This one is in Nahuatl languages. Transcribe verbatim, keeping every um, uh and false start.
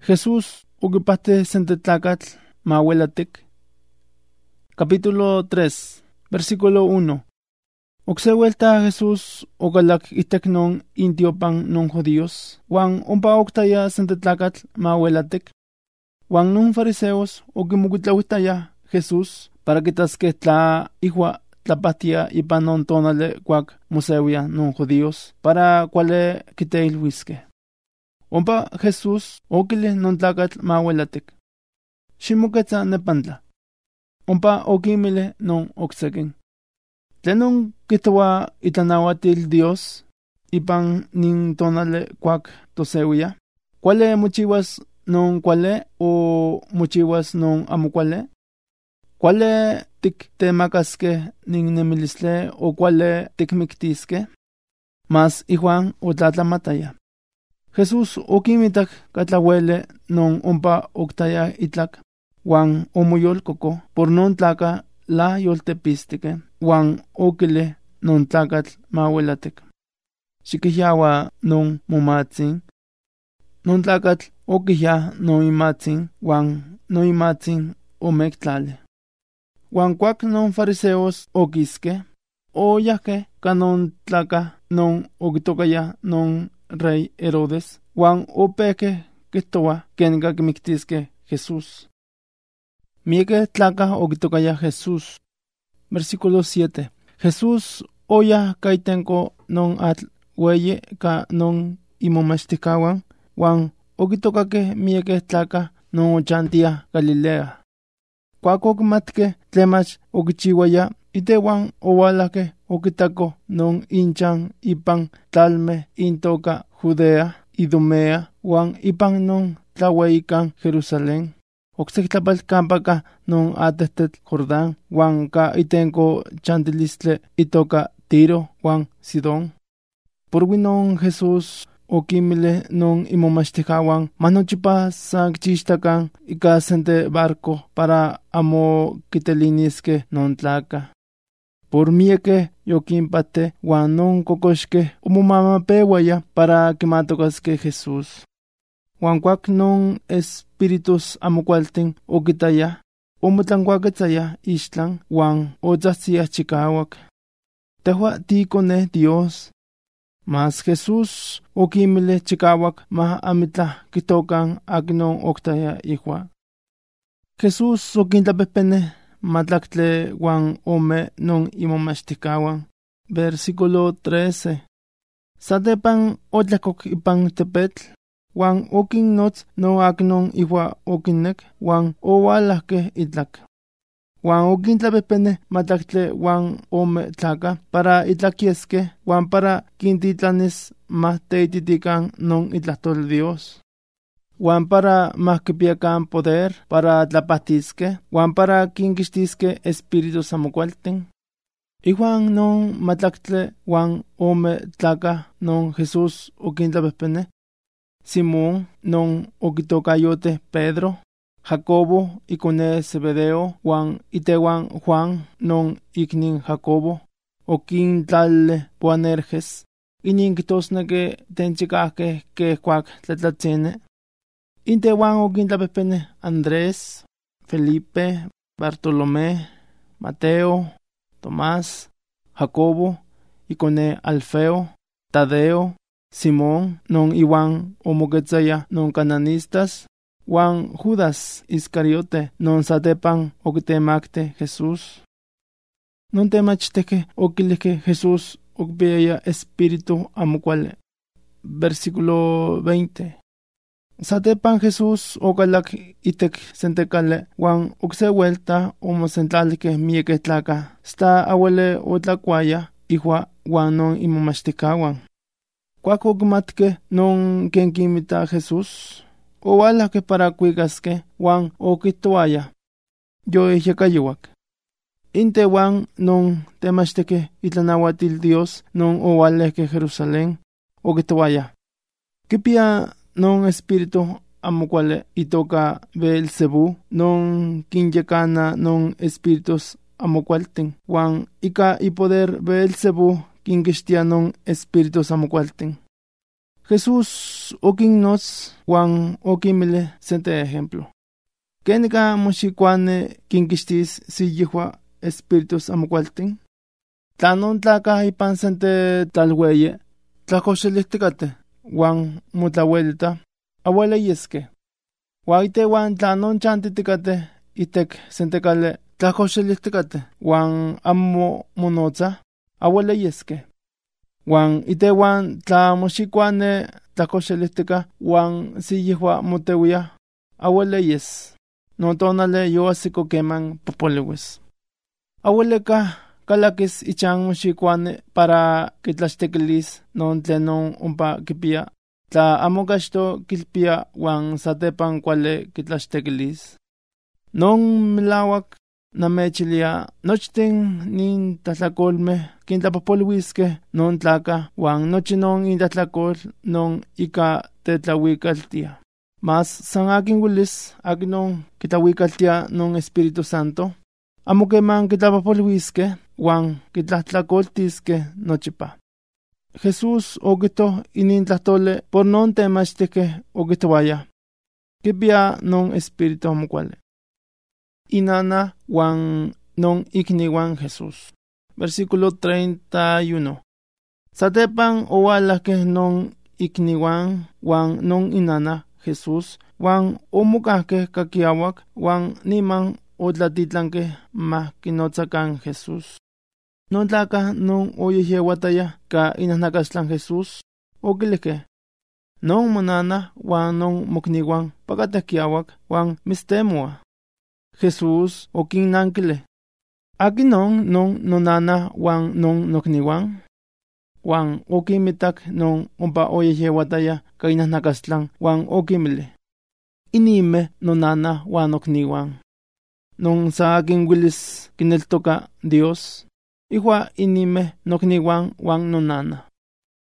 Jesús ukipahte sente tlacatl mauelatic. Capítulo tres, versículo uno. Okse vuelta Jesús okalak itek non intiopan non judíos, wan ompa oktaya sente tlacatl mauelatic. Wan non fariseos okimukitlawitaya Jesús para quitasque tla ihua tlapatia ipan non tonale cuac musewia non judíos para cuale quiteilhuisque. Ompa Jesús okile non tlacatl mauelatic. Ximoketza nepantla. Ompa okimile non oksekin. Tlenon kitoa itlanahuatil Dios ipan nin tonale cuac tosewia. Cuale mochiwas non cuale o mochiwas non amo cuale? Cuale tiktemacasque nin nemilisle o cuale tikmictisque? Mas ijuan otlatlamataya. Jesús okimitak katlahuele non ompa oktaya itlak, wan omoyolcoco por non tlaca la yoltepistique, wan okile non tlacatl mauelatic. Xiquiyawa non momatzin, non tlacatl oquiya non imatzin, wan non imatzin omectlale. Wan cuac non fariseos okisque, oyahque canon tlaca non okitocaya non rey Herodes, wan opeke kitoa kenga kimictisque Jesús. Mieke tlaca okitocaya Jesús. Versículo siete. Jesús oya kaitenko non atl weye ka non imomachticawan, wan okitocake mieke tlaca non ochantia Galilea. Cuac okimatke tlemach okichiwaya, itewan owalake okitako non inchan ipan tlalme intoka Judea, Idumea, wan ipan non tlaweikan Jerusalén. Oksectlapal kampaka non atestet Jordán, wan ka itenko chantilistle itoka Tiro, wan Sidón. Porwinon Jesús okimile non imomachticawan manochipa sa kchixtakan ika sente barco para amo kitelinisque non tlaca. Por mieke yokimpate wan non kokoxke omomamapewaya para kimatokasque Jesús. Wan cuac non espíritus amocualtin okitaya, omotlancuaquetzaya ixtlan wan otzahtziya chikawak. Tehua tikone Dios. Mas Jesús okimile chikawak ma amitla kitokan aknon oktaya ihua. Jesús okintlapehpene matlaktle wan ome non imomachticawan. Versículo trece. Satepan otlakok ipan tepetl, wan okinnotz no aknon ihua okinnek, wan owalahke itlak. Wan okintlapehpene matlaktle wan ome tlaca para itlakiesque, wan para kintitlanis mahteititikan non itlahtol Dios. Wan para mahkipiakan poder para tlapahtisque, wan para kinkixtisque espíritus amocualten. Ihuan non matlaktle wan ome tlaca non Jesús okintlapehpene. Simón non okitokayote Pedro, Jacobo ikone Zebedeo, wan itewan Juan non iknin Jacobo, okintlale Boanerges, inin kitosneke tenchikahke ke cuac tletlatzene. Intewan okintlapehpene Andrés, Felipe, Bartolomé, Mateo, Tomás, Jacobo, ikone Alfeo, Tadeo, Simón non iwan omoquetzaya non cananistas, wan Judas Iscariote non satepan okitemakte Jesús. Non temachteke okilike Jesús okpiaya espíritu amocuale. Versículo veinte. Satepan Jesús okalak itek sentecale, wan okse vuelta omosentlalike mieke tlaca, sta awele otlacuaya ihua wan non imomachticawan. Cuac okimatke non kenkimita Jesús, owalahke para cuicasque, wan okitoaya. Yo ihyakayuak. Inte wan non temashteke itlanahuatil Dios non owalehke Jerusalén, okitoaya. Kipia non espíritu amocuale itoka Beelzebú, non kinyekana non espíritus amocualten, wan ika ipoder Beelzebú kinkixtia non espíritus amocualten. Jesús okinnots wan okimile sente ejemplo. Kenika moxikuane kinkixtis si yihua espíritus amokualtin. Tlanon tlaka ipan sente talweye, tlakoxelihtikate, wan mutlawelita, abuela yeske. Waite wan tlanon chantitikate, itek sentekale tlakoxelihtikate, wan amo monotza, abuela yeske. Wan ite wan tla moxikuane tlakoxelihtika, wan si yihua motewia, abuela yes. No tonale yo asiko keman popoliwis. Abueleka kalakis ichan moxikuane para kitlaxtekilis non tlenon umpa kipia. Tla amo gasto kilpia wan satepan kuale kitlaxtekilis. Non milawak namechilia nochten nin tatlakolme kintlapopoliwiske non tlaka wan nochi non intatlakol non ika tetlawikaltia. Mas san akin wilis akinon kitlawikaltia non Espíritu Santo. Amo keman kitlapopoliwiske wan kitlatlakoltiske nochipa. Jesús okito inintlahtole por non temachtike okitowaya. Kipia non Espíritu amokuale. Inana wan non ikniwan Jesús. Versículo treinta y uno. Satepan owalake non ikniwan wan non inana Jesús wan omukahke kakiawak wan niman otlatitlanke ma kinotzakan Jesús. Non tlaka non oyeyewataya ka inahnakastlan Jesús okilike. Non monana wan non mokniwan pakatekiawak wan mistemoa. Jesús okinnankile. Akinon non nonana wan non nokniwan. Wan okimitak non ompa oyeyewataya ka inahnakastlan wan okimile. Inime nonana wan nokniwan. Non sa akin wilis kineltoka Dios. Ihua inime nokniwan wan nonana.